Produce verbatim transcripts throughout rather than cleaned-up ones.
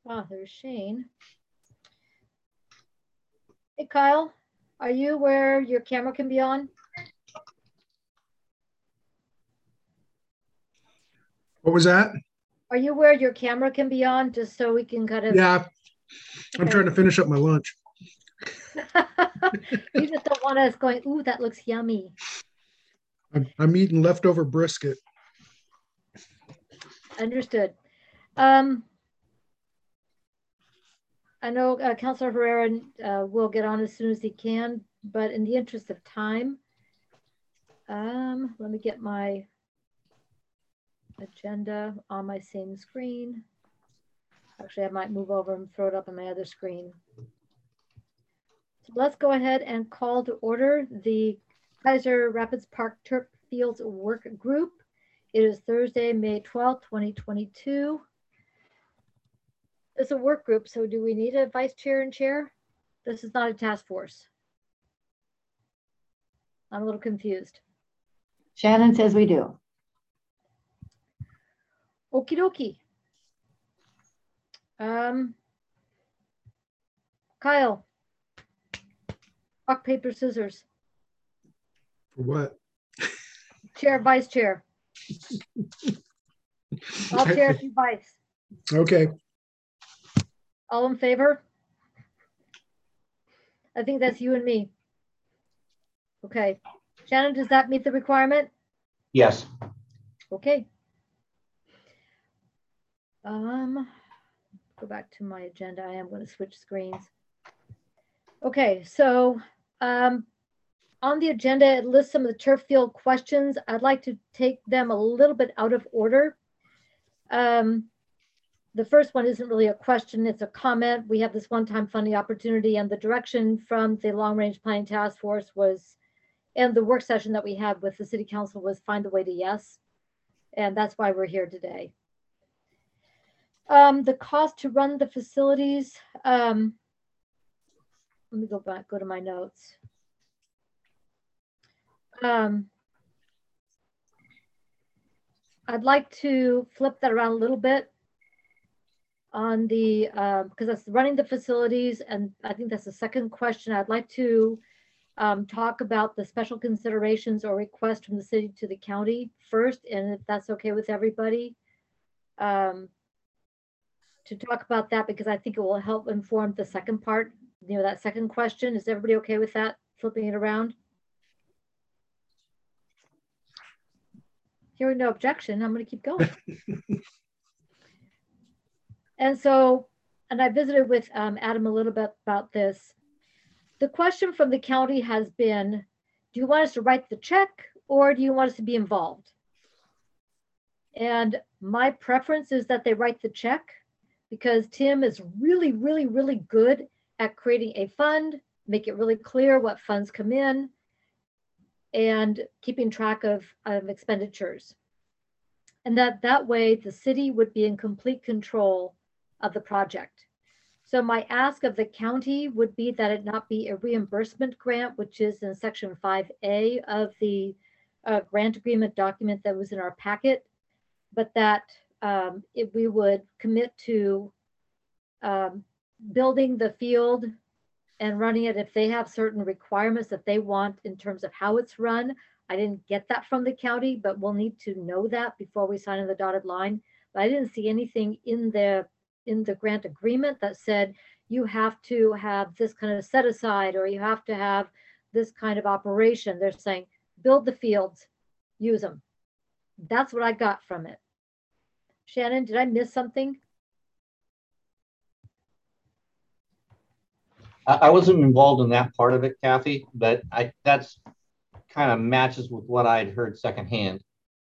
Ah, there's Shane. Hey, Kyle, are you where your camera can be on? What was that? Are you where your camera can be on, just so we can kind of... Yeah, I'm Okay. trying to finish up my lunch. You just don't want us going, ooh, that looks yummy. I'm, I'm eating leftover brisket. Understood. Um, I know uh, Councilor Herrera uh, will get on as soon as he can, but in the interest of time, um, let me get my agenda on my same screen. Actually, I might move over and throw it up on my other screen. So let's go ahead and call to order the Kaiser Rapids Park Turf Fields Work Group. It is Thursday, May twelfth, twenty twenty-two. It's a work group, so do we need a vice chair and chair? This is not a task force. I'm a little confused. Shannon says we do. Okie dokie. Um, Kyle, rock, paper, scissors. For what? Chair, vice chair. I'll chair if you vice. Okay. All in favor? I think that's you and me. Okay. Shannon, does that meet the requirement? Yes. Okay. Um, go back to my agenda. I am going to switch screens. Okay, so um, on the agenda, it lists some of the turf field questions. I'd like to take them a little bit out of order. Um, the first one isn't really a question, it's a comment. We have this one-time funding opportunity, and the direction from the long-range planning task force was, and the work session that we had with the city council was find a way to yes. And that's why we're here today. Um, the cost to run the facilities, um, let me go back, go to my notes. Um, I'd like to flip that around a little bit on the, uh, because that's running the facilities, and I think that's the second question. I'd like to um, talk about the special considerations or request from the city to the county first, and if that's okay with everybody. Um, to talk about that, because I think it will help inform the second part, you know, that second question. Is everybody okay with that? Flipping it around? Hearing no objection, I'm going to keep going. And so, and I visited with um, Adam a little bit about this. The question from the county has been, do you want us to write the check or do you want us to be involved? And my preference is that they write the check, because Tim is really, really, really good at creating a fund, make it really clear what funds come in, and keeping track of, of expenditures. And that that way the city would be in complete control of the project. So my ask of the county would be that it not be a reimbursement grant, which is in section five A of the uh, grant agreement document that was in our packet, but that um, if we would commit to um, building the field and running it if they have certain requirements that they want in terms of how it's run. I didn't get that from the county, but we'll need to know that before we sign on the dotted line. But I didn't see anything in the in the grant agreement that said you have to have this kind of set aside or you have to have this kind of operation. They're saying build the fields, use them. That's what I got from it. Shannon, did I miss something? I wasn't involved in that part of it, Kathy, but I that's kind of matches with what I'd heard secondhand.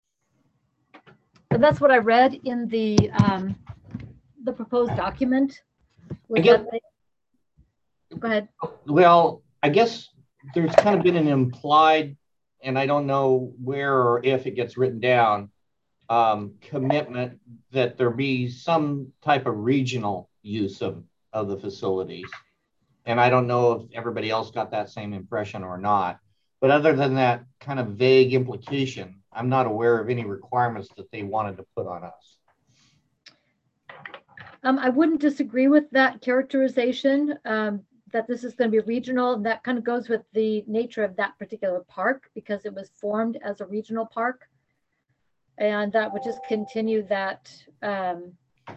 And that's what I read in the um, the proposed document. I guess, Go ahead. Well, I guess there's kind of been an implied, and I don't know where or if it gets written down, um, commitment that there be some type of regional use of, of the facilities. And I don't know if everybody else got that same impression or not. But other than that kind of vague implication, I'm not aware of any requirements that they wanted to put on us. Um, I wouldn't disagree with that characterization, um, that this is going to be regional. And that kind of goes with the nature of that particular park because it was formed as a regional park. And that would just continue that, um,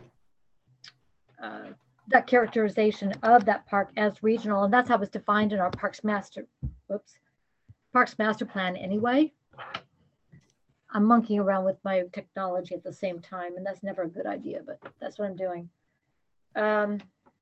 uh, that characterization of that park as regional. And that's how it's defined in our Parks Master, whoops, Parks Master Plan anyway. I'm monkeying around with my technology at the same time, and that's never a good idea, but that's what I'm doing. Um,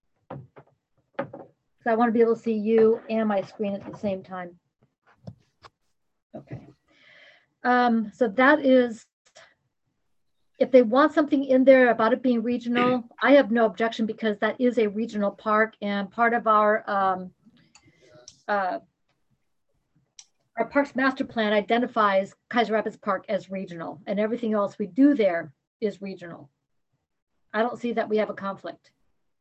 so I want to be able to see you and my screen at the same time. Okay. Um, so that is, if they want something in there about it being regional, I have no objection because that is a regional park and part of our um, uh, our Parks Master Plan identifies Kaiser Rapids Park as regional, and everything else we do there is regional. I don't see that we have a conflict.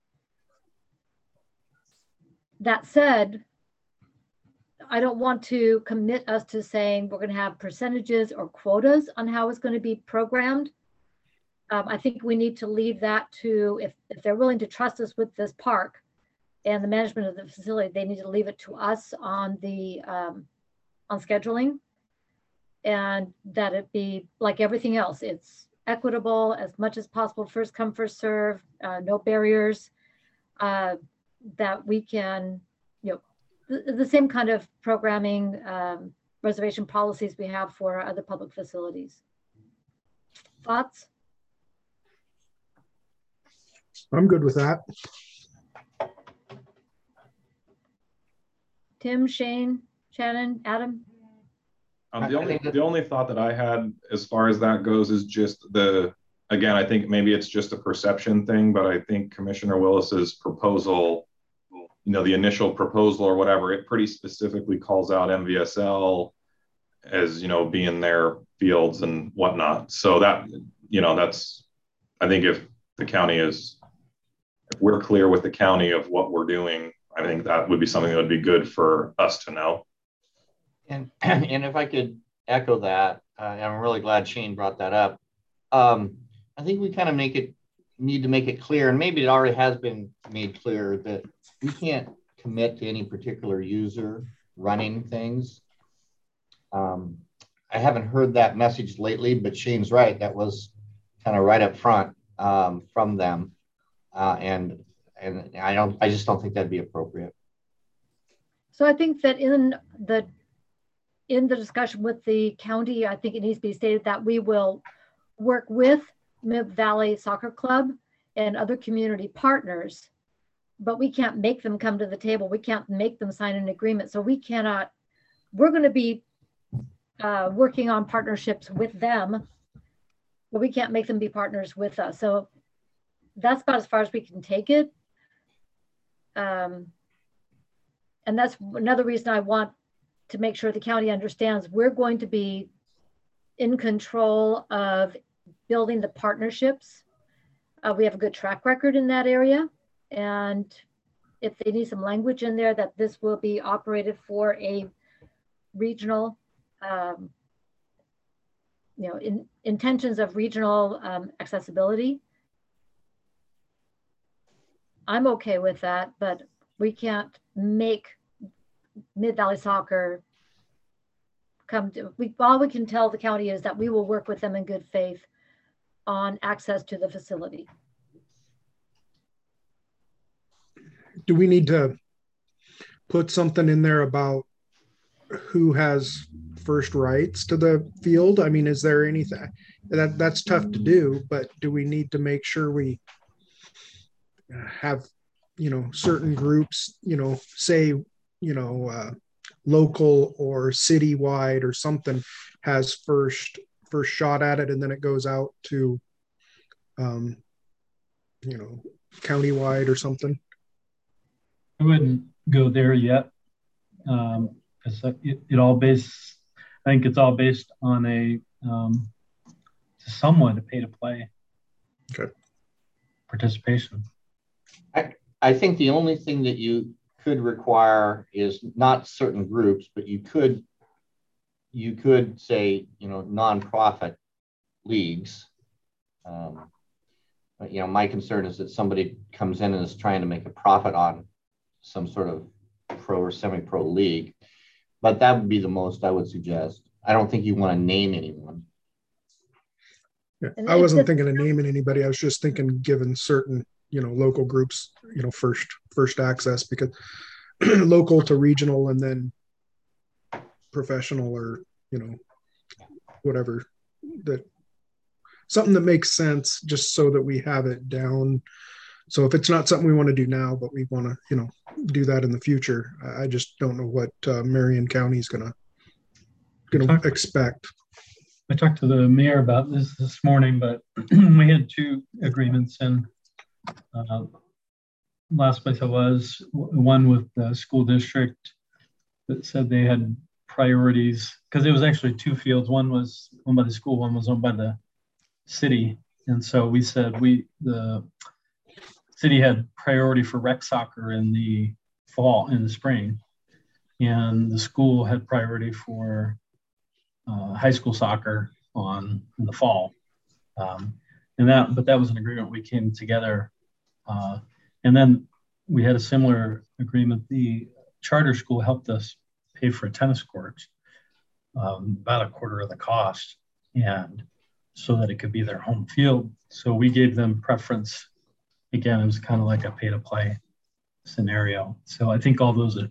That said, I don't want to commit us to saying we're going to have percentages or quotas on how it's going to be programmed. Um, I think we need to leave that to, if, if they're willing to trust us with this park and the management of the facility, they need to leave it to us on the um, on scheduling, and that it be like everything else. It's equitable as much as possible, first come, first serve, uh, no barriers, uh, that we can, you know, the, the same kind of programming, um, reservation policies we have for other public facilities. Thoughts? I'm good with that. Tim, Shane, Shannon, Adam? Um, the only the only thought that I had as far as that goes is just the, again, I think maybe it's just a perception thing, but I think Commissioner Willis's proposal, you know, the initial proposal or whatever, it pretty specifically calls out M V S L as, you know, being their fields and whatnot. So that, you know, that's, I think if the county is, if we're clear with the county of what we're doing, I think that would be something that would be good for us to know. And, and if I could echo that, uh, I'm really glad Shane brought that up. Um, I think we kind of make it, need to make it clear, and maybe it already has been made clear, that we can't commit to any particular user running things. Um, I haven't heard that message lately, but Shane's right. That was kind of right up front um, from them. Uh, and and I don't, I just don't think that'd be appropriate. So I think that in the in the discussion with the county, I think it needs to be stated that we will work with Mid Valley Soccer Club and other community partners, but we can't make them come to the table. We can't make them sign an agreement. So we cannot, we're going to be uh, working on partnerships with them, but we can't make them be partners with us. So that's about as far as we can take it. Um, and that's another reason I want to make sure the county understands we're going to be in control of building the partnerships. Uh, we have a good track record in that area. And if they need some language in there that this will be operated for a regional, um, you know, in, intentions of regional um, accessibility, I'm okay with that, but we can't make Mid Valley Soccer come to, we, all we can tell the county is that we will work with them in good faith on access to the facility. Do we need to put something in there about who has first rights to the field? I mean, is there anything that that's tough to do, but do we need to make sure we have, you know, certain groups, you know, say, you know, uh, local or citywide or something has first first shot at it, and then it goes out to, um, you know, countywide or something? I wouldn't go there yet. Um, it's, it, it all based, I think it's all based on a um, somewhat a pay to play okay. participation. I, I think the only thing that you could require is not certain groups, but you could you could say, you know, nonprofit leagues. Um, you know, my concern is that somebody comes in and is trying to make a profit on some sort of pro or semi-pro league. But that would be the most I would suggest. I don't think you want to name anyone. Yeah, And I if wasn't the- thinking of naming anybody. I was just thinking giving certain, you know, local groups, you know, first first access, because local to regional and then professional, or, you know, whatever, that something that makes sense, just so that we have it down. So if it's not something we want to do now, but we want to, you know, do that in the future, I I just don't know what uh, Marion County is gonna gonna Talk- expect. I talked to the mayor about this this morning, but we had two agreements, and uh, last place I was, w- one with the school district that said they had priorities, because it was actually two fields. One was owned by the school, one was owned by the city. And so we said we, the city had priority for rec soccer in the fall, in the spring, and the school had priority for uh, high school soccer on in the fall. Um, and that, but that was an agreement we came together. Uh, and then we had a similar agreement. The charter school helped us pay for a tennis court, um, about a quarter of the cost, and so that it could be their home field. So we gave them preference. Again, it was kind of like a pay to play scenario. So I think all those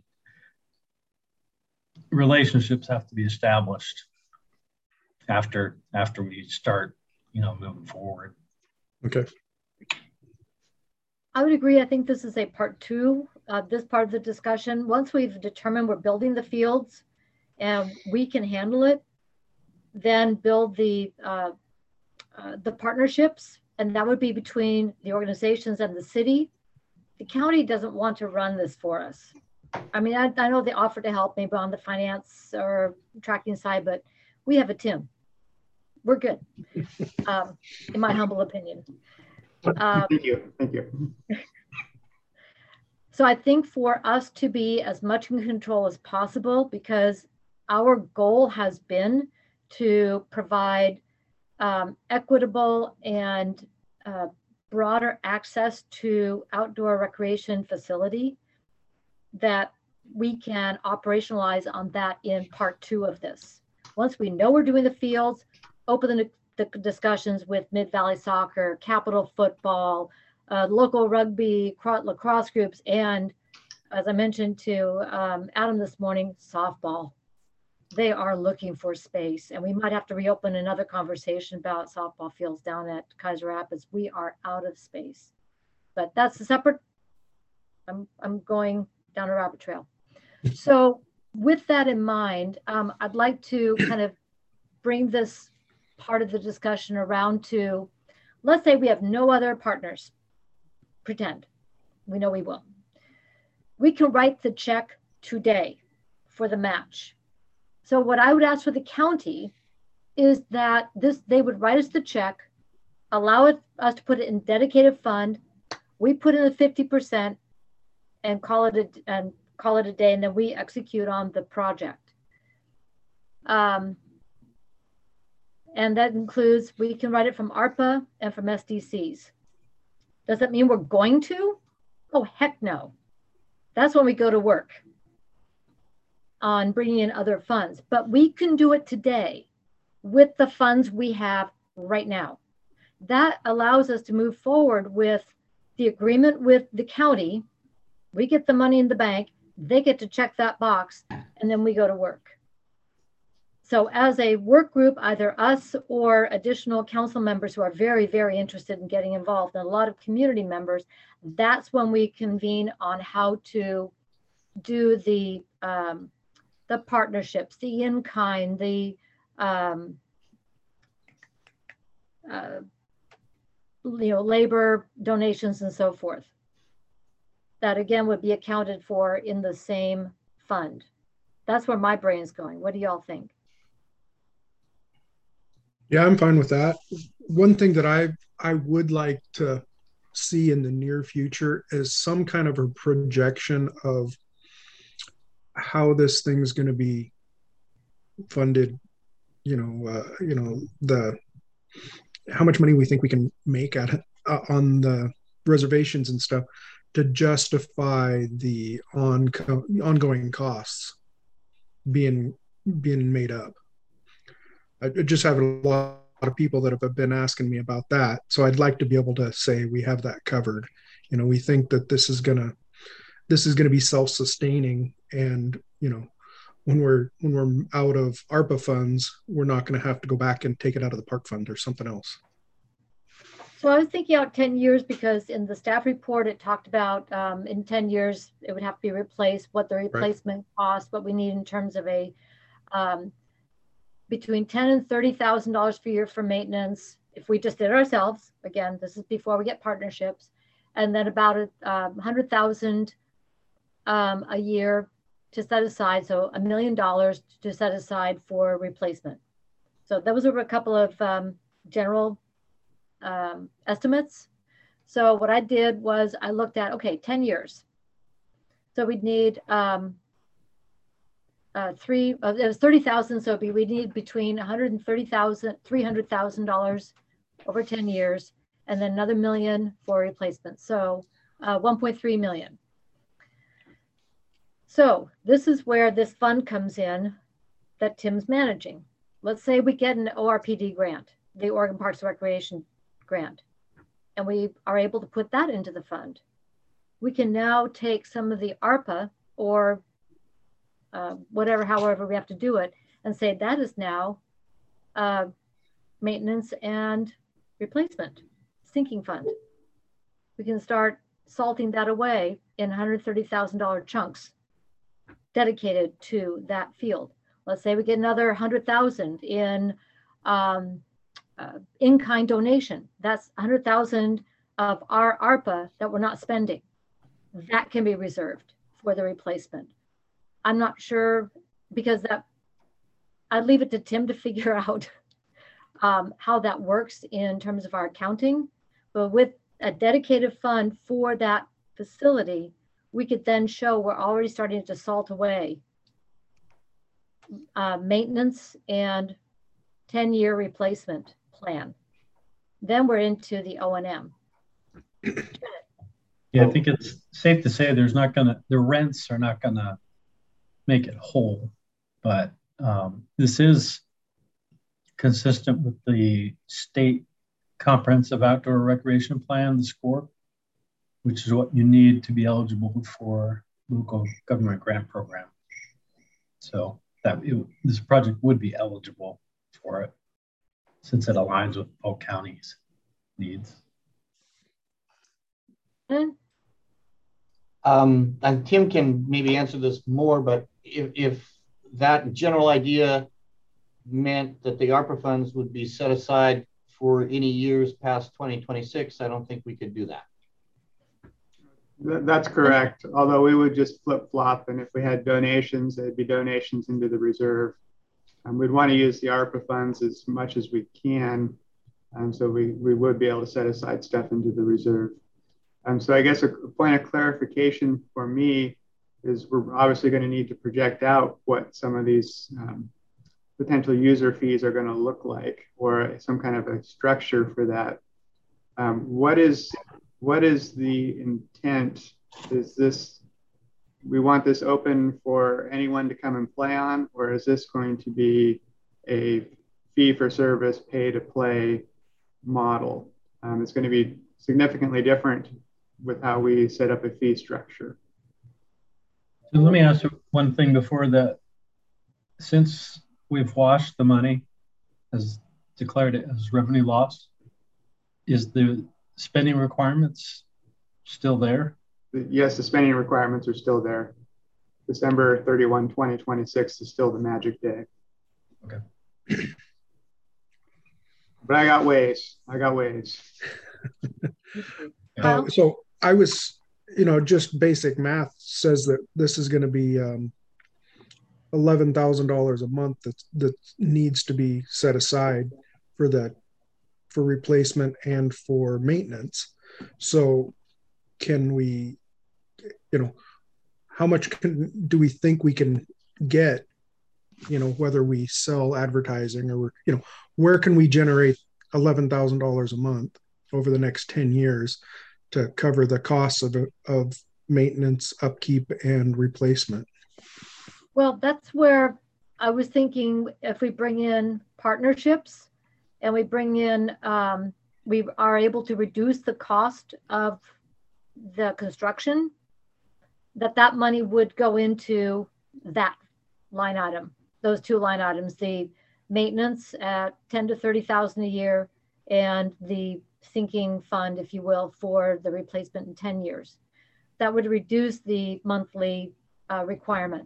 relationships have to be established after after we start, you know, moving forward. Okay. I would agree. I think this is a part two, uh, this part of the discussion. Once we've determined we're building the fields and we can handle it, then build the uh, uh, the partnerships, and that would be between the organizations and the city. The county doesn't want to run this for us. I mean, I, I know they offer to help maybe on the finance or tracking side, but we have a Tim. We're good, um, in my humble opinion. Um, Thank you. Thank you. So I think for us to be as much in control as possible, because our goal has been to provide um, equitable and uh, broader access to outdoor recreation facility, that we can operationalize on that in part two of this. Once we know we're doing the fields, open the, the discussions with Mid-Valley Soccer, Capital Football, uh, local rugby, lacrosse groups, and as I mentioned to um, Adam this morning, softball. They are looking for space, and we might have to reopen another conversation about softball fields down at Kaiser Rapids. We are out of space, but that's a separate, I'm, I'm going down a rabbit trail. So with that in mind, um, I'd like to kind of bring this part of the discussion around to, let's say we have no other partners. Pretend, we know we will. We can write the check today for the match. So what I would ask for the county is that this, they would write us the check, allow it, us to put it in dedicated fund. We put in the fifty percent and call it a, and call it a day, and then we execute on the project. Um, and that includes, we can write it from ARPA and from S D Cs. Does that mean we're going to? Oh, heck no. That's when we go to work on bringing in other funds. But we can do it today with the funds we have right now. That allows us to move forward with the agreement with the county. We get the money in the bank, they get to check that box, and then we go to work. So as a work group, either us or additional council members who are very, very interested in getting involved, and a lot of community members, that's when we convene on how to do the um, the partnerships, the in-kind, the um, uh, you know, labor donations and so forth. That again would be accounted for in the same fund. That's where my brain's going. What do y'all think? Yeah, I'm fine with that. One thing that I I would like to see in the near future is some kind of a projection of how this thing's going to be funded. You know, uh, you know the how much money we think we can make out of, uh, on the reservations and stuff to justify the on ongoing costs being being made up. I just have a lot of people that have been asking me about that, so I'd like to be able to say we have that covered. You know, we think that this is gonna this is gonna be self-sustaining, and you know, when we're when we're out of ARPA funds, we're not going to have to go back and take it out of the park fund or something else. So I was thinking out ten years because in the staff report, it talked about um, in ten years, it would have to be replaced, what the replacement right. cost, what we need in terms of a um, between ten and thirty thousand dollars per year for maintenance. If we just did it ourselves, again, this is before we get partnerships, and then about a um, hundred thousand um, a year to set aside, so a million dollars to set aside for replacement. So those were a couple of um, general um, estimates. So what I did was I looked at, okay, ten years. So we'd need um, uh, three, uh, it was thirty thousand, so we need between one hundred thirty thousand, three hundred thousand dollars over ten years, and then another million for replacement. So uh, one point three million. So this is where this fund comes in that Tim's managing. Let's say we get an O R P D grant, the Oregon Parks and Recreation grant, and we are able to put that into the fund. We can now take some of the ARPA or uh, whatever, however we have to do it, and say that is now uh, maintenance and replacement, sinking fund. We can start salting that away in one hundred thirty thousand dollars chunks dedicated to that field. Let's say we get another one hundred thousand in um, uh, in-kind donation. That's one hundred thousand of our ARPA that we're not spending. That can be reserved for the replacement. I'm not sure, because that I'd leave it to Tim to figure out um, how that works in terms of our accounting. But with a dedicated fund for that facility, we could then show we're already starting to salt away uh, maintenance and ten year replacement plan. Then we're into the O and M. Yeah, I think it's safe to say there's not gonna, the rents are not gonna make it whole, but um, this is consistent with the state comprehensive outdoor recreation plan, the SCORE, which is what you need to be eligible for local government grant program. So that it, this project would be eligible for it since it aligns with Polk County's needs. Mm. Um, and Tim can maybe answer this more, but if, if that general idea meant that the ARPA funds would be set aside for any years past twenty twenty-six, I don't think we could do that. That's correct. Although we would just flip flop, and if we had donations, they'd be donations into the reserve. Um, we'd want to use the ARPA funds as much as we can. Um, so we, we would be able to set aside stuff into the reserve. Um, so I guess a point of clarification for me is we're obviously going to need to project out what some of these um, potential user fees are going to look like, or some kind of a structure for that. Um, what is what is the intent? Is this, we want this open for anyone to come and play on, or is this going to be a fee for service, pay to play model? Um, it's going to be significantly different with how we set up a fee structure. So let me ask you one thing before that. Since we've washed the money, as declared it as revenue loss, is the spending requirements still there? Yes, the spending requirements are still there. December thirty-first, twenty twenty-six is still the magic day. Okay. But I got ways. I got ways. Uh, so I was, you know, just basic math says that this is going to be um, eleven thousand dollars a month that that needs to be set aside for that, for replacement and for maintenance. So can we, you know, how much can, do we think we can get, you know, whether we sell advertising or, you know, where can we generate eleven thousand dollars a month over the next ten years to cover the costs of, of maintenance, upkeep, and replacement. Well, that's where I was thinking if we bring in partnerships and we bring in, um, we are able to reduce the cost of the construction, that that money would go into that line item, those two line items, the maintenance at ten to thirty thousand a year and the sinking fund, if you will, for the replacement in ten years. That would reduce the monthly uh, requirement.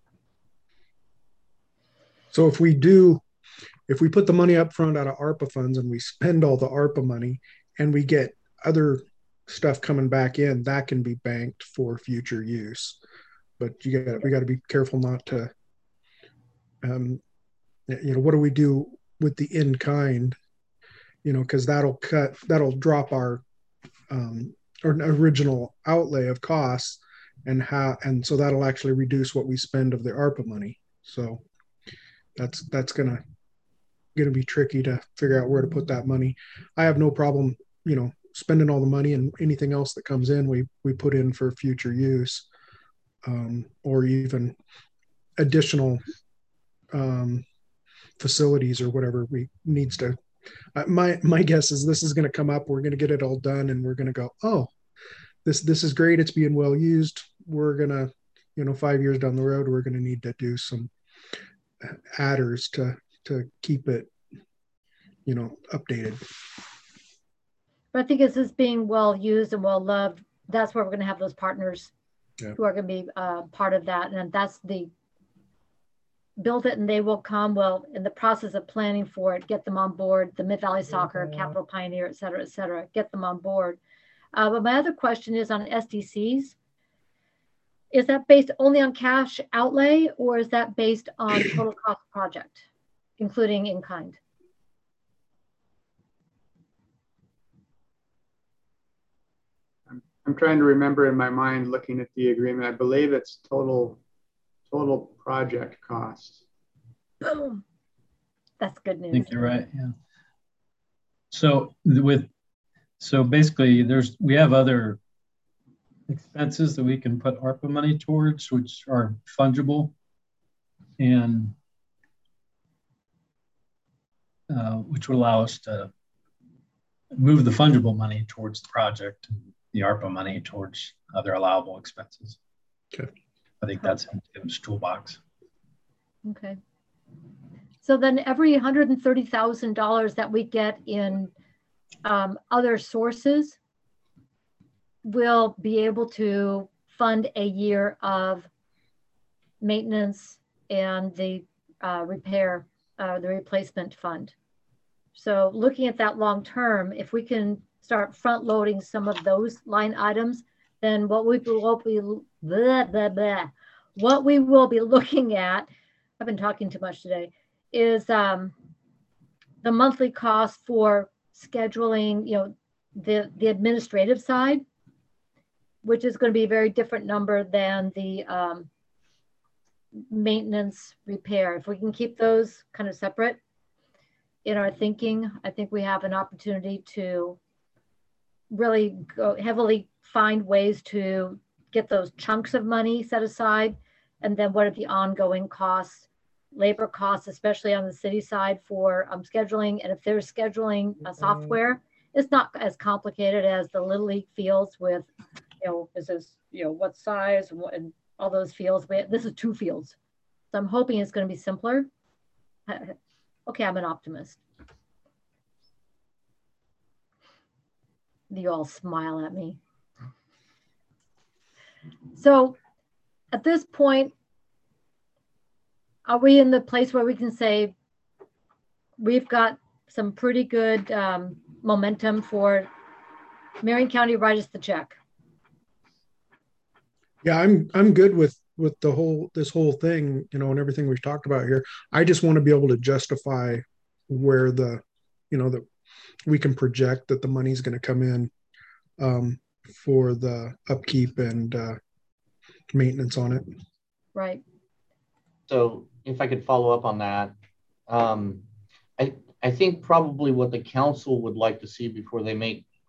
So if we do, if we put the money up front out of ARPA funds and we spend all the ARPA money and we get other stuff coming back in, that can be banked for future use. But you got we got to be careful not to, um, you know, what do we do with the in kind? You know, because that'll cut, that'll drop our um, or original outlay of costs, and how, and so that'll actually reduce what we spend of the ARPA money. So that's that's gonna gonna be tricky to figure out where to put that money. I have no problem, you know, spending all the money, and anything else that comes in, we we put in for future use, um, or even additional um, facilities or whatever we needs to. Uh, my my guess is this is going to come up. We're going to get it all done, and we're going to go, oh, this this is great. It's being well used. We're gonna, you know, five years down the road, we're going to need to do some adders to to keep it, you know, updated. But I think as this being well used and well loved, that's where we're going to have those partners yeah. who are going to be uh, part of that. And that's the build it and they will come. Well, in the process of planning for it, get them on board, the Mid-Valley Soccer, mm-hmm. Capital Pioneer, et cetera, et cetera, get them on board. Uh, but my other question is on S D Cs. Is that based only on cash outlay, or is that based on total cost project, including in kind? I'm trying to remember in my mind, looking at the agreement. I believe it's total total project cost. Boom. That's good news. I think you're right. Yeah. So with so basically, there's we have other expenses that we can put ARPA money towards, which are fungible, and uh, which would allow us to move the fungible money towards the project, and the ARPA money towards other allowable expenses. Okay. I think that's in Tim's toolbox. Okay. So then every one hundred thirty thousand dollars that we get in um, other sources will be able to fund a year of maintenance and the uh, repair, uh, the replacement fund. So looking at that long term, if we can start front loading some of those line items, then what we will be blah, blah, blah, what we will be looking at, I've been talking too much today, is um, the monthly cost for scheduling, you know, the the administrative side, which is going to be a very different number than the um, maintenance repair. If we can keep those kind of separate in our thinking, I think we have an opportunity to really go heavily find ways to get those chunks of money set aside. And then what are the ongoing costs, labor costs, especially on the city side for um, scheduling. And if they're scheduling a software, it's not as complicated as the Little League fields with, you know, is this, you know, what size and, what, and all those fields. We, this is two fields. So I'm hoping it's going to be simpler. Okay, I'm an optimist. You all smile at me. So at this point, are we in the place where we can say we've got some pretty good um, momentum for Marion County write us the check? Yeah, I'm I'm good with with the whole this whole thing, you know, and everything we've talked about here. I just want to be able to justify where the, you know, that we can project that the money's going to come in um, for the upkeep and uh, maintenance on it. Right. So if I could follow up on that, um, I I think probably what the council would like to see before they make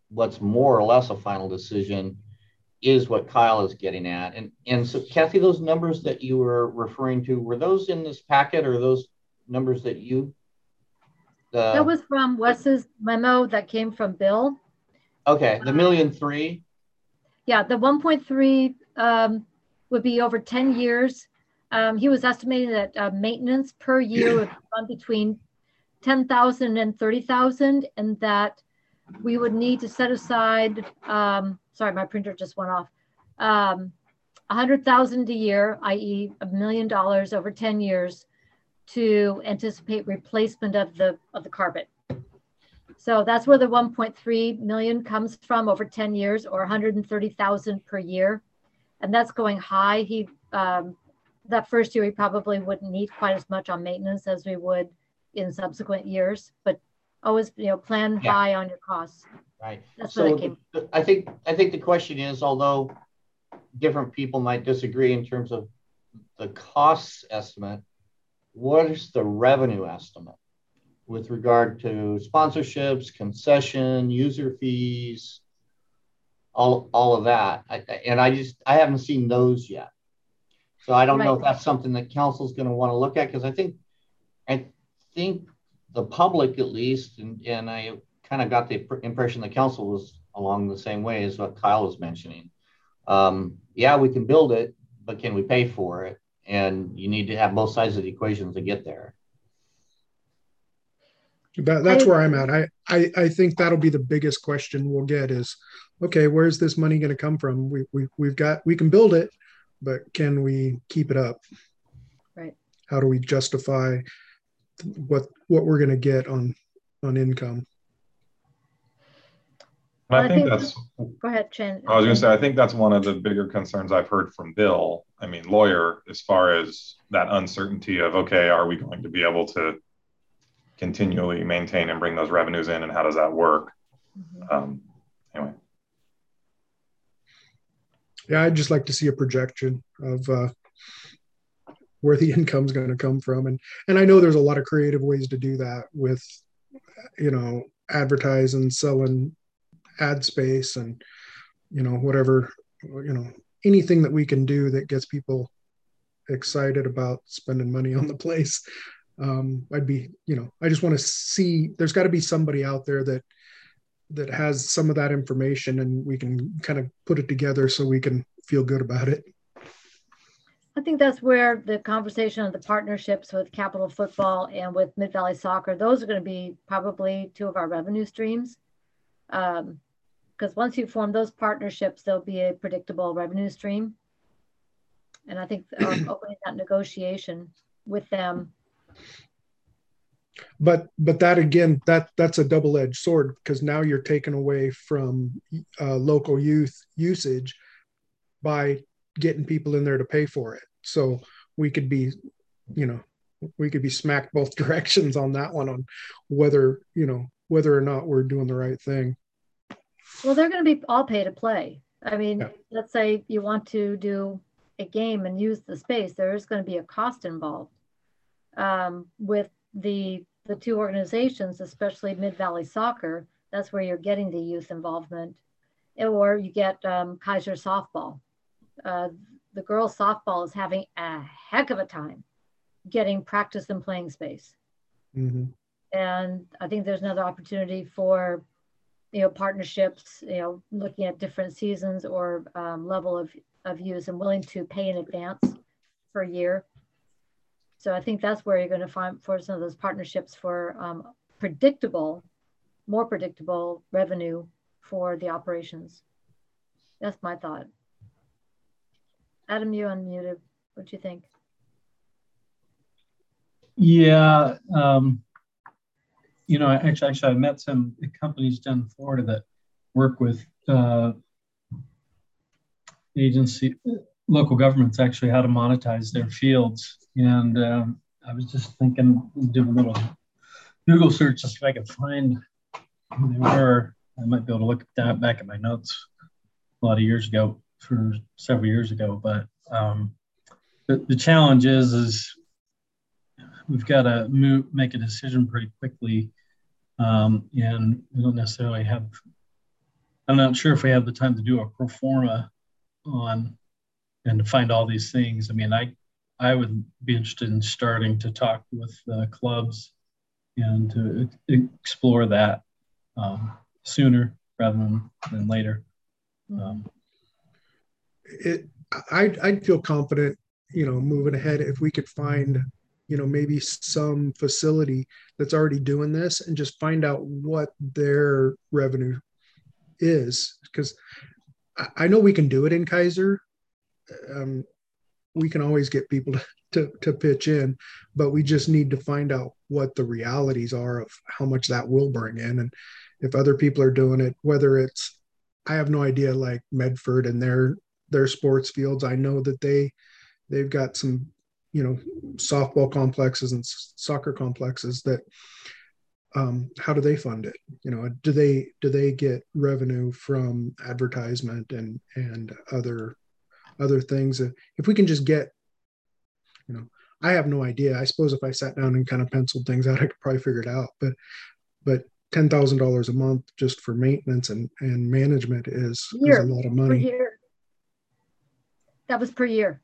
what's more or less a final decision is what Kyle is getting at. And, and so Kathy, those numbers that you were referring to, were those in this packet or those numbers that you? Uh, that was from Wes's memo that came from Bill. Okay, the million three. Yeah, the one point three um, would be over ten years. Um, he was estimating that uh, maintenance per year would run between ten thousand and thirty thousand, and that we would need to set aside, um, sorry, my printer just went off, um, one hundred thousand a year, that is a million dollars over ten years to anticipate replacement of the, of the carpet. So that's where the one point three million comes from over ten years, or one hundred thirty thousand per year. And that's going high. He, um, that first year, we probably wouldn't need quite as much on maintenance as we would in subsequent years, but always, you know, plan Yeah. high on your costs. Right. That's so where it came the, I think I think the question is, although different people might disagree in terms of the cost estimate, what is the revenue estimate with regard to sponsorships, concession, user fees, all all of that? I, and I just I haven't seen those yet, so I don't Right. know if that's something that council's going to want to look at, because I think I think the public, at least, and, and I kind of got the impression the council was along the same way as what Kyle was mentioning. Um, yeah, we can build it, but can we pay for it? And you need to have both sides of the equation to get there. That, that's I- where I'm at. I, I, I think that'll be the biggest question we'll get is, okay, where's this money going to come from? We, we, we've got, we can build it, but can we keep it up? Right. How do we justify what, what we're going to get on, on income? And I I think think- that's, Go ahead, Chen. I was going to say, I think that's one of the bigger concerns I've heard from Bill, I mean, lawyer, as far as that uncertainty of, okay, are we going to be able to continually maintain and bring those revenues in, and how does that work? Mhm. Um, anyway. Yeah, I'd just like to see a projection of uh, where the income's going to come from. And, and I know there's a lot of creative ways to do that with, you know, advertising, selling ad space, and, you know, whatever, you know, anything that we can do that gets people excited about spending money on the place. Um, I'd be, you know, I just want to see, there's got to be somebody out there that, that has some of that information, and we can kind of put it together so we can feel good about it. I think that's where the conversation of the partnerships with Capital Football and with Mid-Valley Soccer, those are going to be probably two of our revenue streams. Um, because once you form those partnerships, there'll be a predictable revenue stream. And I think um, opening that negotiation with them. But but that again, that that's a double-edged sword, because now you're taking away from uh, local youth usage by getting people in there to pay for it. So we could be, you know, we could be smacked both directions on that one, on whether, you know, whether or not we're doing the right thing. Well, they're going to be all pay to play. I mean, Yeah. let's say you want to do a game and use the space, there is going to be a cost involved. Um, with the the two organizations, especially Mid-Valley Soccer, that's where you're getting the youth involvement. Or you get um, Kaiser softball. Uh, the girls softball is having a heck of a time getting practice and playing space. Mm-hmm. And I think there's another opportunity for, you know, partnerships, you know, looking at different seasons or um, level of, of use, and willing to pay in advance for a year. So I think that's where you're going to find for some of those partnerships for um, predictable, more predictable revenue for the operations. That's my thought. Adam, you unmuted. What do you think? Yeah, um, you know, actually, actually, I met some companies down in Florida that work with uh, agency, local governments, actually, how to monetize their fields. And um, I was just thinking, do a little Google search to see if I could find who they were. I might be able to look at that back at my notes a lot of years ago, for several years ago. But um, the, the challenge is, is we've got to move, make a decision pretty quickly. Um, and we don't necessarily have I'm not sure if we have the time to do a pro forma on and to find all these things. I mean, I I would be interested in starting to talk with uh, clubs and to explore that um, sooner rather than, than later. Um, It, I, I'd feel confident, you know, moving ahead if we could find, you know, maybe some facility that's already doing this and just find out what their revenue is. Because I, I know we can do it in Kaiser. Um, we can always get people to, to, to pitch in, but we just need to find out what the realities are of how much that will bring in. And if other people are doing it, whether it's, I have no idea, like Medford and their, their sports fields. I know that they, they've got some, you know, softball complexes and soccer complexes that, um, how do they fund it? You know, do they, do they get revenue from advertisement and, and other, other things? If we can just get, you know, I have no idea. I suppose if I sat down and kind of penciled things out, I could probably figure it out. But, but ten thousand dollars a month just for maintenance and, and management is, is a lot of money. Per year. That was per year.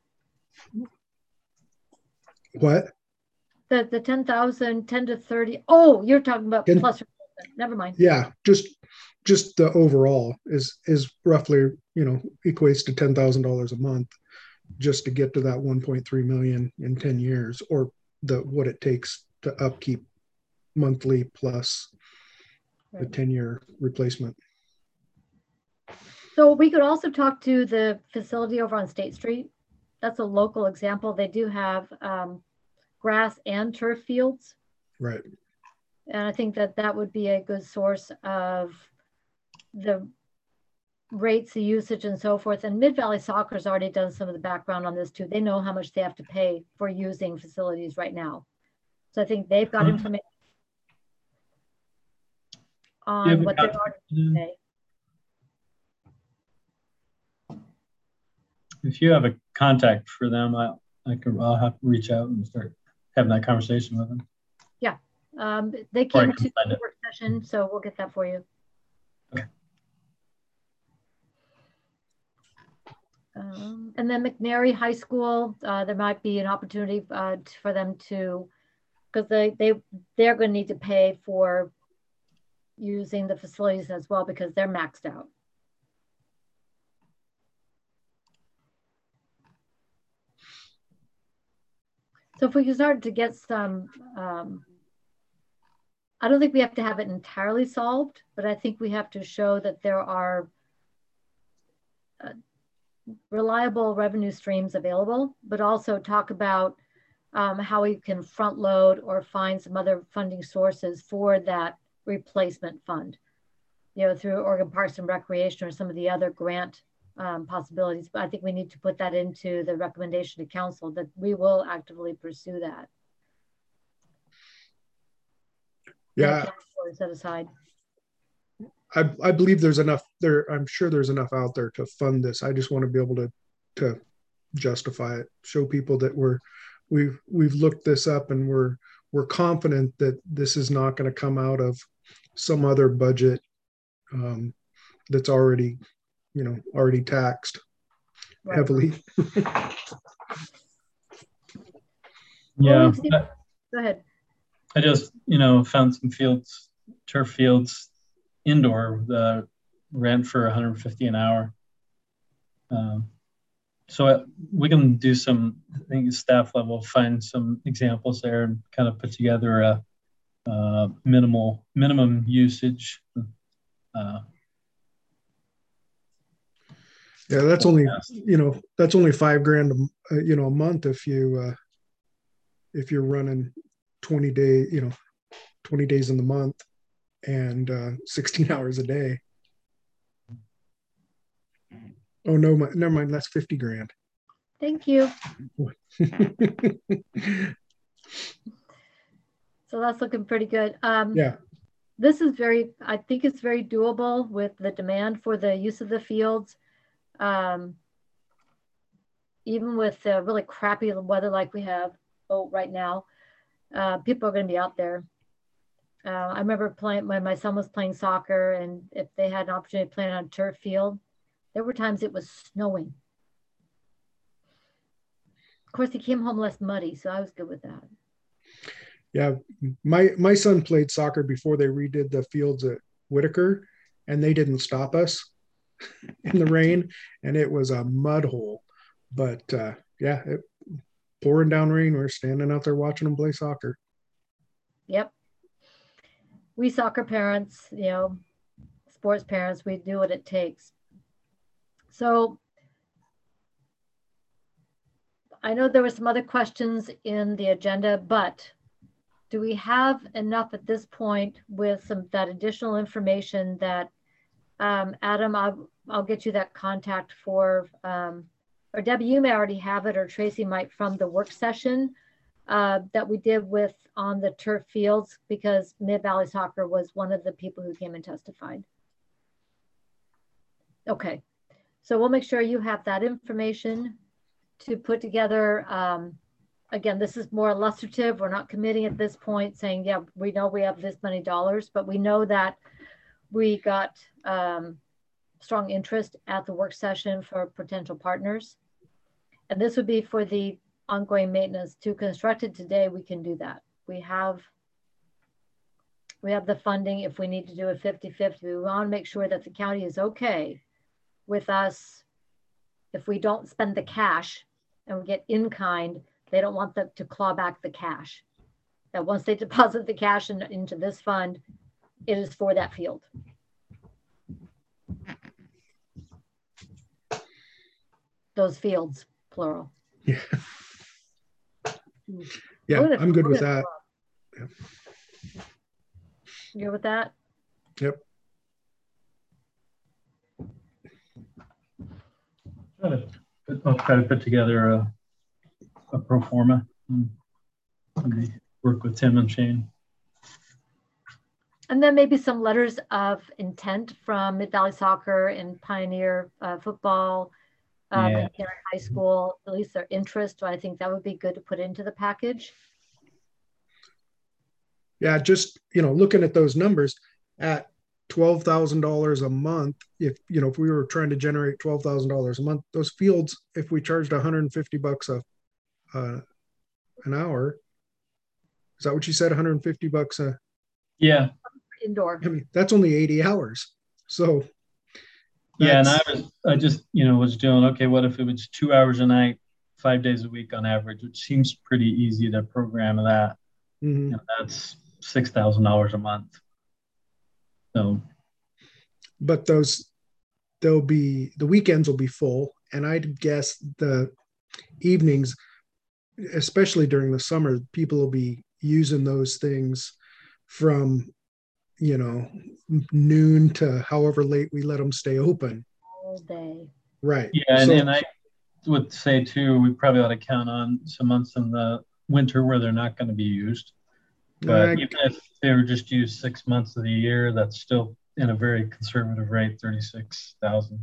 What? The the ten thousand, ten to thirty. Oh, you're talking about ten, plus. Never mind. Yeah, just just the overall is is roughly, you know, equates to ten thousand dollars a month just to get to that one point three million in ten years, or the what it takes to upkeep monthly plus right. the ten year replacement. So we could also talk to the facility over on State Street. That's a local example. They do have um, grass and turf fields. Right. And I think that that would be a good source of the rates, the usage and so forth. And Mid-Valley Soccer's already done some of the background on this too. They know how much they have to pay for using facilities right now. So I think they've got mm-hmm. information on what they're already mm-hmm. pay. If you have a contact for them, I, I could, I'll have to reach out and start having that conversation with them. Yeah, um, they came to the work session, so we'll get that for you. Okay. Um, and then McNary High School, uh, there might be an opportunity uh, for them to, because they, they, they're going to need to pay for using the facilities as well because they're maxed out. So if we can start to get some, um, I don't think we have to have it entirely solved, but I think we have to show that there are uh, reliable revenue streams available, but also talk about um, how we can front load or find some other funding sources for that replacement fund, you know, through Oregon Parks and Recreation or some of the other grant Um, possibilities, but I think we need to put that into the recommendation to council that we will actively pursue that. Yeah, set aside. I, I believe there's enough there. I'm sure there's enough out there to fund this. I just want to be able to to justify it, show people that we're we've we've looked this up and we're we're confident that this is not going to come out of some other budget um, that's already. you know, already taxed right. heavily. Yeah. Well, go ahead. I just, you know, found some fields, turf fields, indoor, the rent for one hundred fifty an hour. Um, so we can do some, I think staff level, find some examples there and kind of put together a, a minimal, minimum usage. Uh, Yeah, that's only, you know, that's only five grand, uh, you know, a month if you, uh, if you're running twenty days, you know, twenty days in the month and uh, sixteen hours a day. Oh, no, my, never mind. That's fifty grand. Thank you. So that's looking pretty good. Um, yeah. This is very, I think it's very doable with the demand for the use of the fields. Um, even with uh, really crappy weather like we have oh, right now, uh, people are going to be out there. Uh, I remember playing when my son was playing soccer, and if they had an opportunity to play on a turf field, there were times it was snowing. Of course, he came home less muddy, so I was good with that. Yeah, my my son played soccer before they redid the fields at Whitaker, and they didn't stop us in the rain, and it was a mud hole. But uh, yeah, it, pouring down rain, we're standing out there watching them play soccer. Yep. We soccer parents, you know, sports parents, we do what it takes. So I know there were some other questions in the agenda, but do we have enough at this point with some that additional information that um, Adam, I'll, I'll get you that contact for, um, or Debbie, you may already have it, or Tracy might, from the work session uh, that we did with on the turf fields, because Mid-Valley Soccer was one of the people who came and testified. Okay, so we'll make sure you have that information to put together. Um, again, this is more illustrative. We're not committing at this point saying, yeah, we know we have this many dollars, but we know that we got um, strong interest at the work session for potential partners. And this would be for the ongoing maintenance to construct it today. We can do that. We have, we have the funding if we need to do a fifty fifty. We want to make sure that the county is okay with us. If we don't spend the cash and we get in kind, they don't want them to claw back the cash. That once they deposit the cash in, into this fund, it is for that field. Those fields, plural. Yeah, yeah, Gonna, I'm good with that. Yeah. You good with that? Yep. I'll try to put together a, a pro forma and maybe work with Tim and Shane. And then maybe some letters of intent from Mid-Valley Soccer and Pioneer uh, Football, um, Yeah. and Karen High School, at least their interest. I think that would be good to put into the package. Yeah, just, you know, looking at those numbers at twelve thousand dollars a month, if, you know, if we were trying to generate twelve thousand dollars a month, those fields, if we charged one hundred fifty bucks a, uh, an hour, is that what you said? one hundred fifty bucks a, Yeah. Indoor. I mean, that's only eighty hours. So Yeah, and I that's- was, I just, you know, was doing, okay, what if it was two hours a night, five days a week on average, which seems pretty easy to program that. Mhm. You know, that's six thousand dollars a month. So, But those, they'll be, the weekends will be full. And I'd guess the evenings, especially during the summer, people will be using those things from, you know, noon to however late we let them stay open. All day. Right. yeah, and, So- and I would say too, we probably ought to count on some months in the winter where they're not going to be used. But I- even if they were just used six months of the year, that's still in a very conservative rate, thirty-six thousand.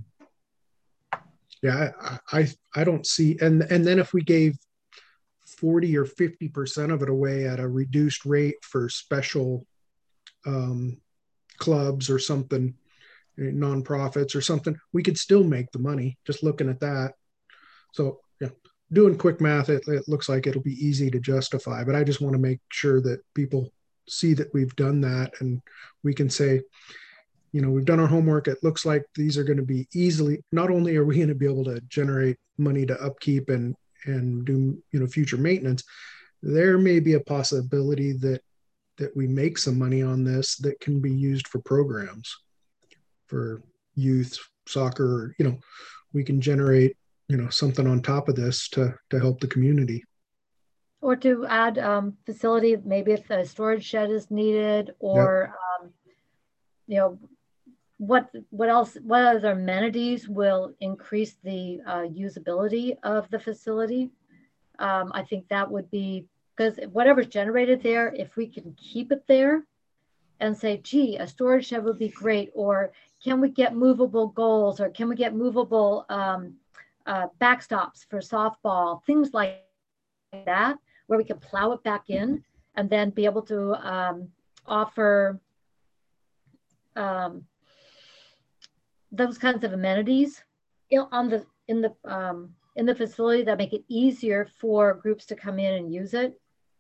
Yeah, I, I I don't see, and and then if we gave forty or fifty percent of it away at a reduced rate for special um, clubs or something, nonprofits or something, we could still make the money just looking at that. So yeah, doing quick math, it, it looks like it'll be easy to justify, but I just want to make sure that people see that we've done that, and we can say, you know, we've done our homework. It looks like these are going to be easily, not only are we going to be able to generate money to upkeep and, and do, you know, future maintenance, there may be a possibility that, that we make some money on this that can be used for programs for youth soccer. You know, we can generate, you know, something on top of this to, to help the community. Or to add um, facility, maybe if a storage shed is needed, or, um, you know, what what else, what other amenities will increase the uh, usability of the facility? Um, I think that would be, because whatever's generated there, if we can keep it there and say, gee, a storage shed would be great, or can we get movable goals, or can we get movable um, uh, backstops for softball, things like that, where we can plow it back in and then be able to um, offer um, those kinds of amenities you know, on the in the um, in the facility that make it easier for groups to come in and use it,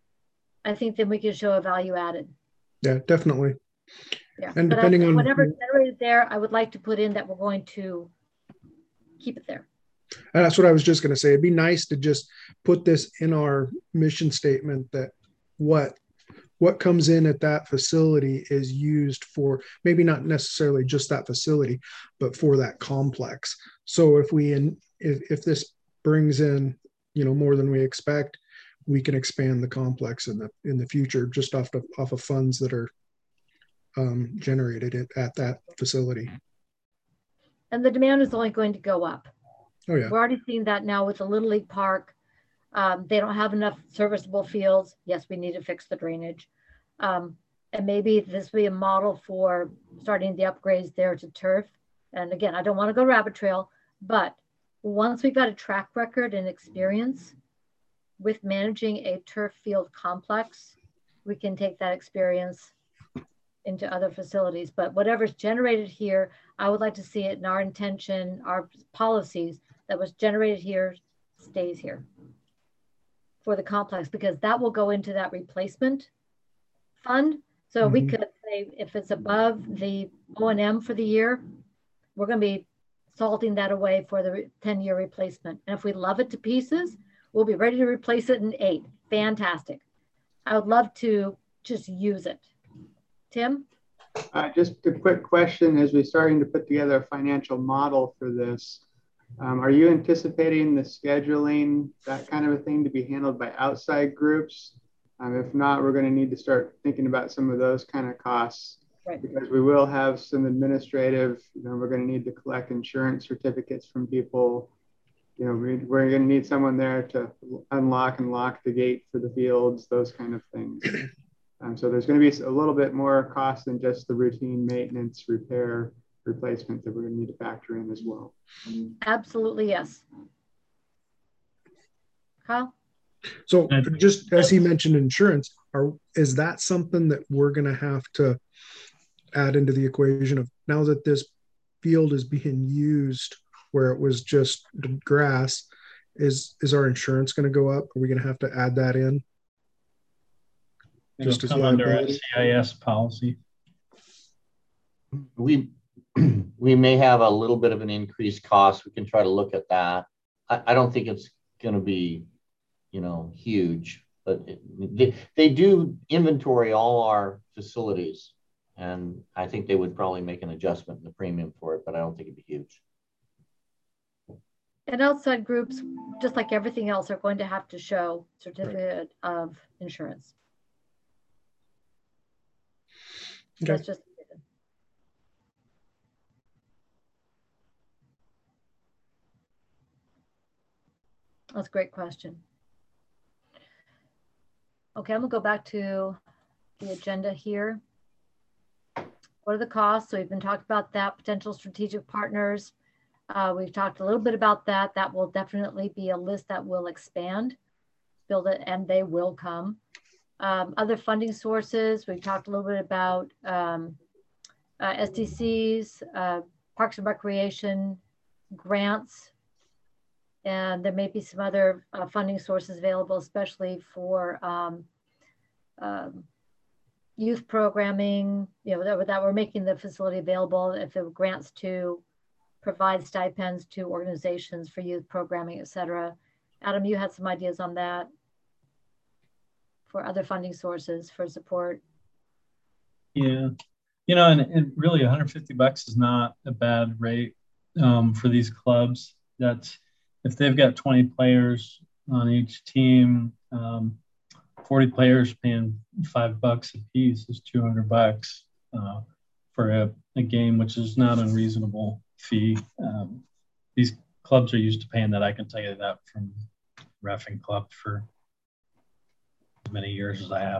I think then we can show a value added. Yeah, definitely. Yeah, And but depending I, on whatever's generated there, I would like to put in that we're going to keep it there. And that's what I was just going to say. It'd be nice to just put this in our mission statement that what what comes in at that facility is used for, maybe not necessarily just that facility, but for that complex. So if we in if, if this brings in, you know, more than we expect, we can expand the complex in the in the future just off of off of funds that are um, generated at, at that facility. And the demand is only going to go up. Oh yeah, We're already seeing that now with the Little League Park. Um, they don't have enough serviceable fields. Yes, we need to fix the drainage. Um, and maybe this will be a model for starting the upgrades there to turf. And again, I don't want to go rabbit trail, but once we've got a track record and experience with managing a turf field complex, we can take that experience into other facilities. But whatever's generated here, I would like to see it in our intention, our policies, that was generated here stays here for the complex, because that will go into that replacement fund. So mm-hmm. we could say if it's above the O and M for the year, we're going to be salting that away for the ten year replacement. And if we love it to pieces, we'll be ready to replace it in eight. Fantastic. I would love to just use it. Tim? Uh, just a quick question as we're starting to put together a financial model for this. Um, are you anticipating the scheduling, that kind of a thing, to be handled by outside groups? Um, if not, we're going to need to start thinking about some of those kind of costs, right? Because we will have some administrative, you know, we're going to need to collect insurance certificates from people. You know, we, we're going to need someone there to unlock and lock the gate for the fields, those kind of things. Um, so there's going to be a little bit more cost than just the routine maintenance, repair, replacement that we're going to need to factor in as well. Absolutely, yes. Kyle? So just as he mentioned insurance, are is that something that we're going to have to add into the equation of now that this field is being used where it was just grass, is is our insurance going to go up? Are we going to have to add that in? It'll just come under a C I S policy. We we may have a little bit of an increased cost. We can try to look at that. I, I don't think it's going to be, you know, huge, but it, they, they do inventory all our facilities, and I think they would probably make an adjustment in the premium for it, but I don't think it'd be huge. And outside groups, just like everything else, are going to have to show certificate right. of insurance. Okay. That's just That's a great question. Okay, I'm gonna go back to the agenda here. What are the costs? So we've been talking about that, potential strategic partners. Uh, we've talked a little bit about that. That will definitely be a list that will expand, build it, and they will come. Um, other funding sources, we've talked a little bit about um, uh, S D Cs, uh, Parks and Recreation, grants, and there may be some other uh, funding sources available, especially for um, um, youth programming, you know, that, that we're making the facility available, if there were grants to provide stipends to organizations for youth programming, et cetera. Adam, you had some ideas on that for other funding sources for support. Yeah, you know, and, and really one hundred fifty bucks is not a bad rate um, for these clubs. That's, if they've got twenty players on each team, um, forty players paying five bucks a piece is two hundred bucks uh, for a, a game, which is not an unreasonable fee. Um, these clubs are used to paying that. I can tell you that from reffing club for as many years as I have.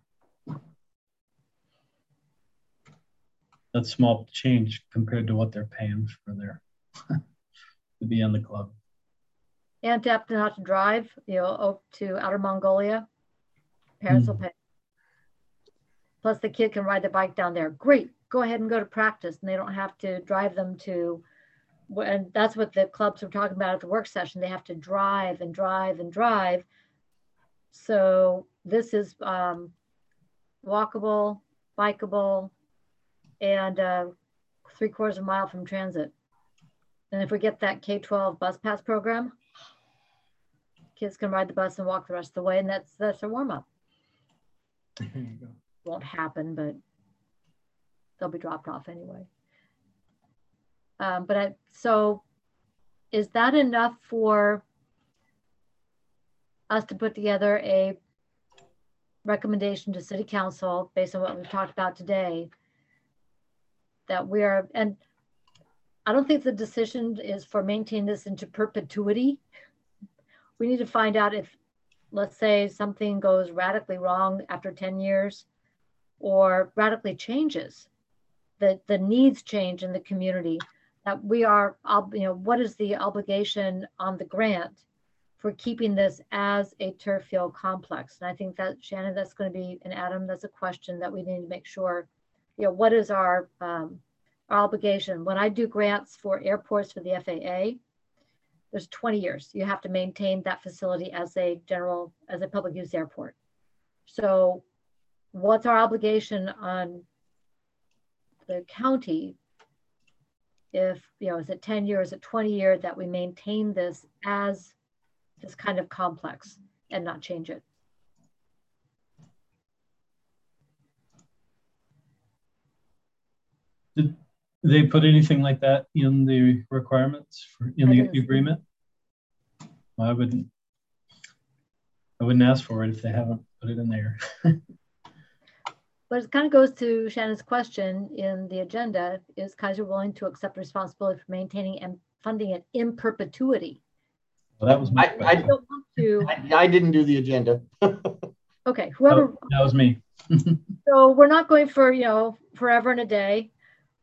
That's small change compared to what they're paying for their to be in the club. And to have to not to drive, you know, up to Outer Mongolia, parents mm. will pay. Plus the kid can ride the bike down there. Great, go ahead and go to practice, and they don't have to drive them to, and that's what the clubs were talking about at the work session. They have to drive and drive and drive. So this is um, walkable, bikeable, and uh, three quarters of a mile from transit. And if we get that K twelve bus pass program, kids can ride the bus and walk the rest of the way, and that's that's a warm up. There you go. Won't happen, but they'll be dropped off anyway. Um, but I, so is that enough for us to put together a recommendation to City Council based on what we've talked about today, that we are, and I don't think the decision is for maintaining this into perpetuity. We need to find out if, let's say, something goes radically wrong after ten years or radically changes, that the needs change in the community, that we are, you know, what is the obligation on the grant for keeping this as a turf field complex? And I think that, Shannon, that's going to be, and Adam, that's a question that we need to make sure, you know, what is our, um, our obligation? When I do grants for airports for the F A A, there's twenty years. You have to maintain that facility as a general, as a public use airport. So what's our obligation on the county if, you know, is it ten years, is it twenty years that we maintain this as this kind of complex and not change it? Did they put anything like that in the requirements for in the agreement? Well, I wouldn't. I wouldn't ask for it if they haven't put it in there. But it kind of goes to Shannon's question in the agenda: is Kaiser willing to accept responsibility for maintaining and funding it in perpetuity? Well, that was my I, I, don't want to. I, I didn't do the agenda. Okay, whoever. Oh, that was me. So we're not going for, you know, forever and a day.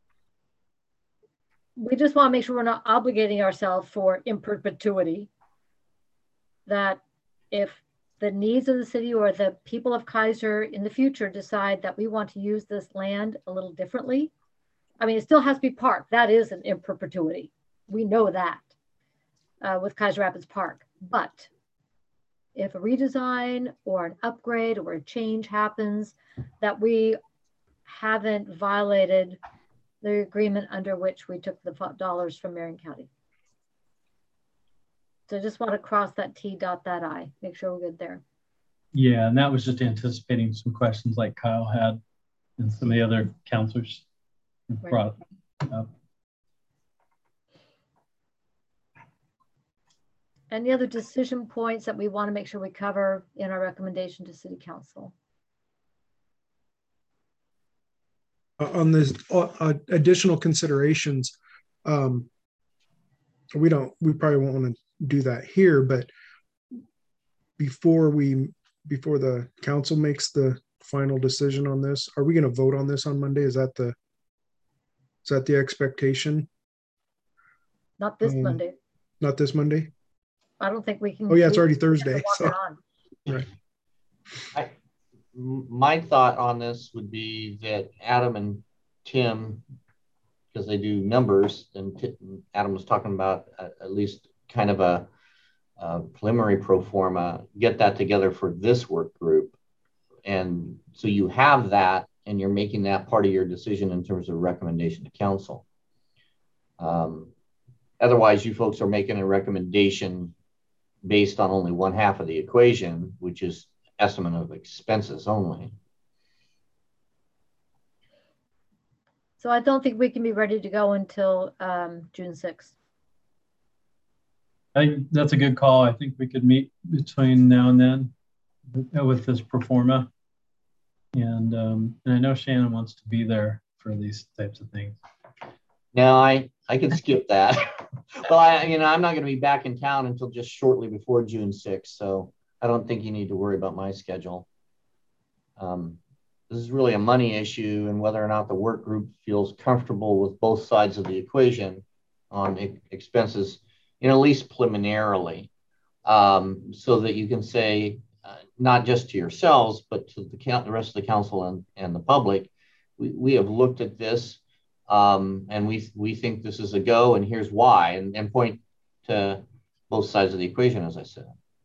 We just want to make sure we're not obligating ourselves for in perpetuity. That if the needs of the city or the people of Kaiser in the future decide that we want to use this land a little differently, I mean, it still has to be parked. That is an in perpetuity. We know that uh, with Kaiser Rapids Park. But if a redesign or an upgrade or a change happens, that we haven't violated the agreement under which we took the dollars from Marion County. So I just want to cross that T, dot that I, make sure we're good there. Yeah, and that was just anticipating some questions like Kyle had and some of the other counselors Right. brought up. Any other decision points that we want to make sure we cover in our recommendation to City Council? Uh, on this uh, uh, additional considerations, um, we don't, we probably won't want to do that here, but before we, before the council makes the final decision on this, are we going to vote on this on Monday? Is that the, is that the expectation? Not this Um, Monday. Not this Monday? I don't think we can. Oh yeah, it's we- already we have to Thursday. walk So. it on. Right. I, my thought on this would be that Adam and Tim, because they do numbers, and T- Adam was talking about uh, at least kind of a, a preliminary pro forma, get that together for this work group. And so you have that, and you're making that part of your decision in terms of recommendation to council. Um, otherwise, you folks are making a recommendation based on only one half of the equation, which is estimate of expenses only. So I don't think we can be ready to go until um, June sixth. I think that's a good call. I think we could meet between now and then with this pro forma. And, um, and I know Shannon wants to be there for these types of things. Now I, I can skip that. Well, I, you know, I'm not going to be back in town until just shortly before June sixth. So I don't think you need to worry about my schedule. Um, this is really a money issue, and whether or not the work group feels comfortable with both sides of the equation on e- expenses, you know, at least preliminarily, um, so that you can say, uh, not just to yourselves, but to the count, the rest of the council and, and the public. We, we have looked at this um, and we, we think this is a go, and here's why, and, and point to both sides of the equation, as I said.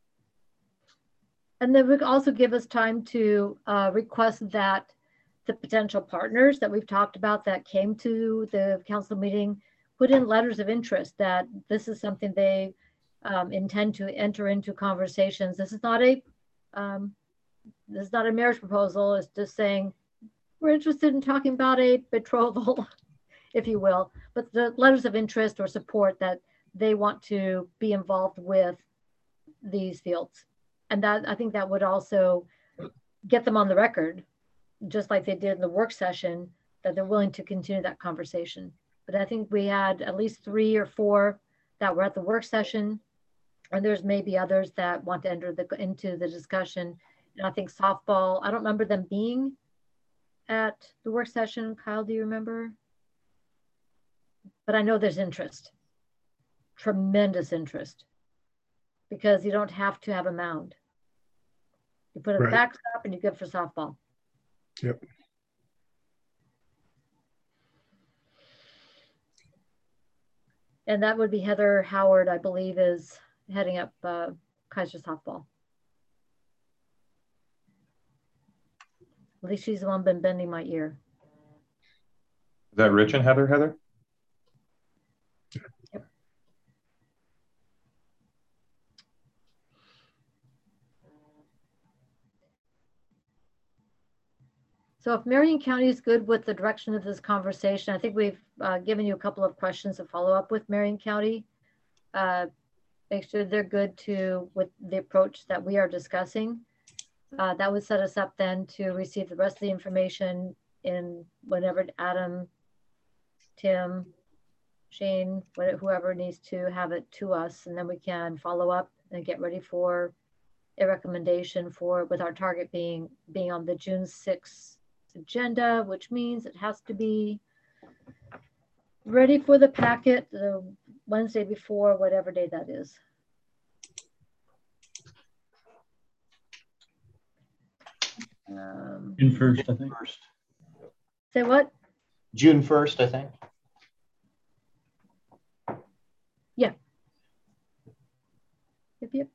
And then would also give us time to uh, request that the potential partners that we've talked about that came to the council meeting put in letters of interest that this is something they um, intend to enter into conversations. This is not a um, this is not a marriage proposal. It's just saying we're interested in talking about a betrothal, if you will, but the letters of interest or support that they want to be involved with these fields. And that, I think that would also get them on the record, just like they did in the work session, that they're willing to continue that conversation. But I think we had at least three or four that were at the work session, and there's maybe others that want to enter the, into the discussion. And I think softball, I don't remember them being at the work session. Kyle, do you remember? But I know there's interest, tremendous interest, because you don't have to have a mound. You put a Right. backstop and you're good for softball. Yep. And that would be Heather Howard, I believe, is heading up uh, Kaiser softball. At least she's the one been bending my ear. Is that Rich and Heather, Heather? Yep. So if Marion County is good with the direction of this conversation, I think we've uh, given you a couple of questions to follow up with Marion County. Uh, make sure they're good to with the approach that we are discussing. Uh, that would set us up then to receive the rest of the information in whenever Adam, Tim, Shane, whoever needs to have it to us, and then we can follow up and get ready for a recommendation for, with our target being being on the June sixth agenda, which means it has to be ready for the packet the Wednesday before, whatever day that is. Um, June first, I think. First. say what? June first, I think. Yeah. Yep, yep.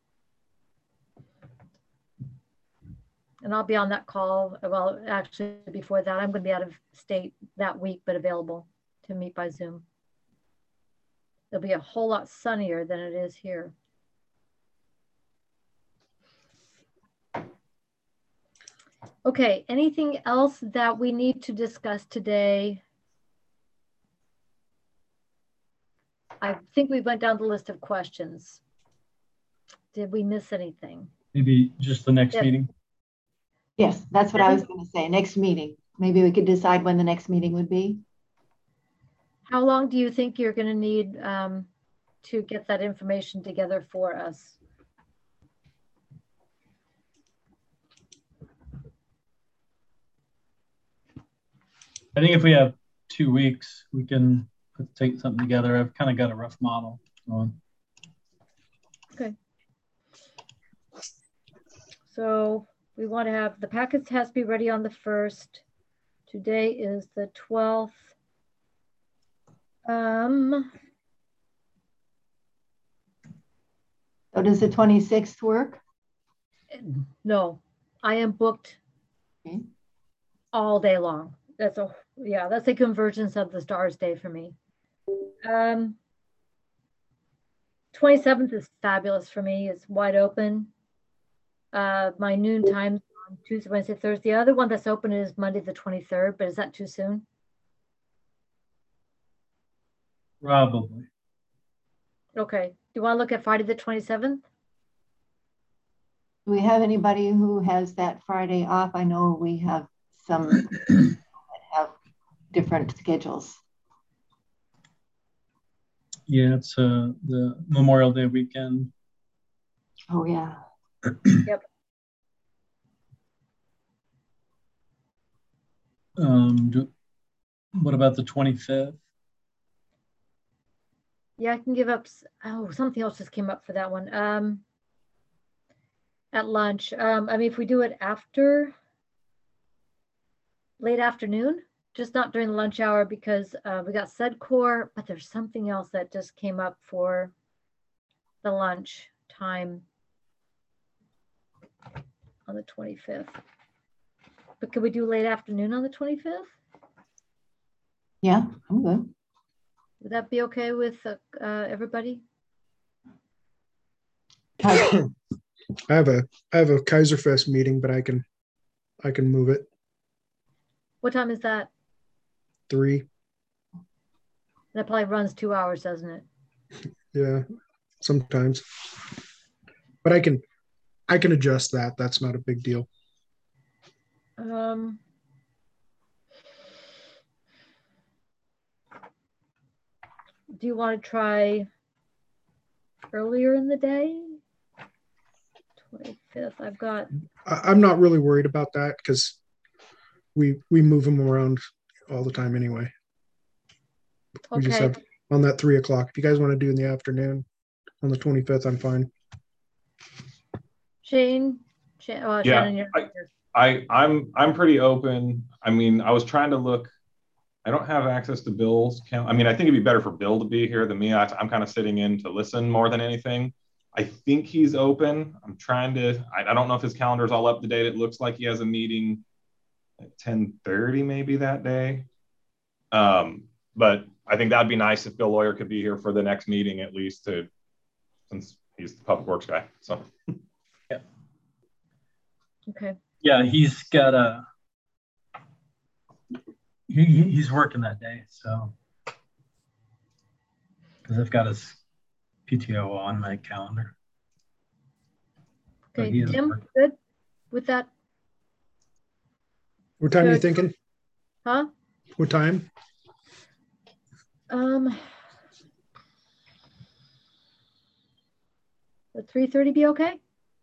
And I'll be on that call. Well, actually, before that, I'm going to be out of state that week, but available to meet by Zoom. It'll be a whole lot sunnier than it is here. Okay, anything else that we need to discuss today? I think we went down the list of questions. Did we miss anything? Maybe just the next Yes. meeting. Yes, that's what I was going to say. Next meeting. Maybe we could decide when the next meeting would be. How long do you think you're going to need um, to get that information together for us? I think if we have two weeks, we can put, take something together. I've kind of got a rough model on. Okay. So we want to have, the packets has to be ready on the first. Today is the twelfth. Um, So does the twenty-sixth work? no, I am booked Okay. all day long. That's a, yeah, that's a convergence of the stars day for me. Um, twenty-seventh is fabulous for me. It's wide open. Uh, my noon time on Tuesday, Wednesday, Thursday. The other one that's open is Monday the twenty-third, but is that too soon? Probably. Okay. Do you want to look at Friday the twenty-seventh? Do we have anybody who has that Friday off? I know we have some that have different schedules. Yeah, it's uh, the Memorial Day weekend. Oh, yeah. Yep. Um, do, what about the twenty-fifth? Yeah, I can give up. s- Oh, something else just came up for that one. Um, at lunch. Um, I mean, if we do it after late afternoon, just not during the lunch hour, because uh, we got SEDCOR, but there's something else that just came up for the lunch time on the twenty-fifth. But could we do late afternoon on the twenty-fifth? Yeah, I'm good. Would that be okay with uh, uh, everybody? I have a I have a Kaiserfest meeting, but I can I can move it. What time is that? Three. That probably runs two hours, doesn't it? Yeah, sometimes. But I can I can adjust that. That's not a big deal. Um, do you want to try earlier in the day? twenty-fifth, I've got. I, I'm not really worried about that because we we move them around all the time anyway. We just Okay. have on that three o'clock. If you guys want to do in the afternoon on the twenty-fifth, I'm fine. Shane, Shane oh, Yeah, Shannon, you're I, here. I, I'm, I'm pretty open. I mean, I was trying to look. I don't have access to Bill's count. I mean, I think it'd be better for Bill to be here than me. I, I'm kind of sitting in to listen more than anything. I think he's open. I'm trying to. I, I don't know if his calendar is all up to date. It looks like he has a meeting at ten thirty maybe that day. Um, but I think that'd be nice if Bill Lawyer could be here for the next meeting at least, to since he's the public works guy. So. Yeah. Okay. Yeah, he's got a. He, he's working that day, so because I've got his P T O on my calendar. But Okay, he is Tim, working. good with that? What time are you Good. thinking? Huh? What time? Um, would three thirty be okay?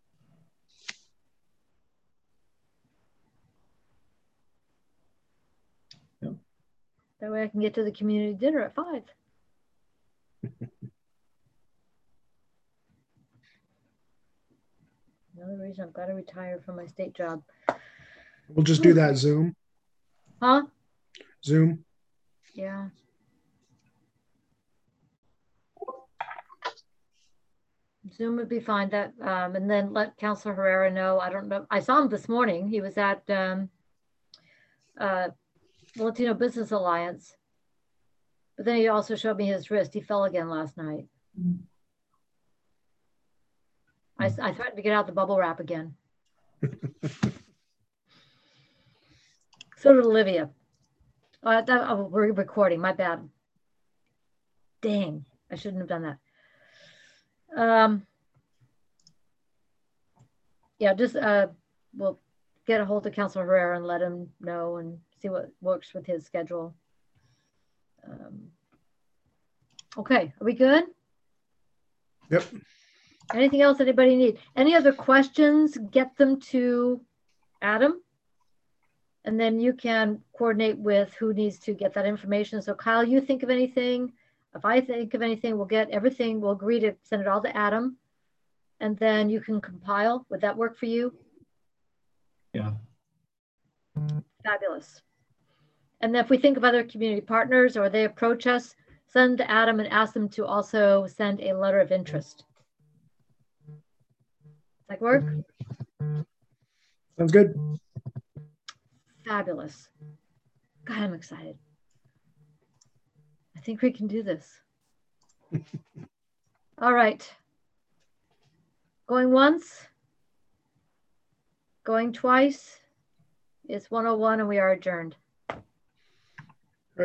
Yep. That way I can get to the community dinner at five. Another reason I've got to retire from my state job. We'll just do that Zoom. Huh? Zoom. Yeah. Zoom would be fine. That um, and then let Councilor Herrera know. I don't know. I saw him this morning. He was at um, uh, Latino Business Alliance, but then he also showed me his wrist. He fell again last night. Mm. I, I threatened to get out the bubble wrap again. So did Olivia. Uh, that, oh, we're recording. My bad. Dang, I shouldn't have done that. Um, yeah, just uh, we'll get a hold of Councilor Herrera and let him know and see what works with his schedule. Um, okay, are we good? Yep. Anything else anybody need? Any other questions? Get them to Adam, and then you can coordinate with who needs to get that information. So Kyle, you think of anything. If I think of anything, we'll get everything. We'll agree to send it all to Adam, and then you can compile. Would that work for you? Yeah. Fabulous. And then if we think of other community partners or they approach us, send to Adam and ask them to also send a letter of interest. Does that work? Sounds good. Fabulous. God, I'm excited. I think we can do this. All right. Going once, going twice. It's one oh one and we are adjourned.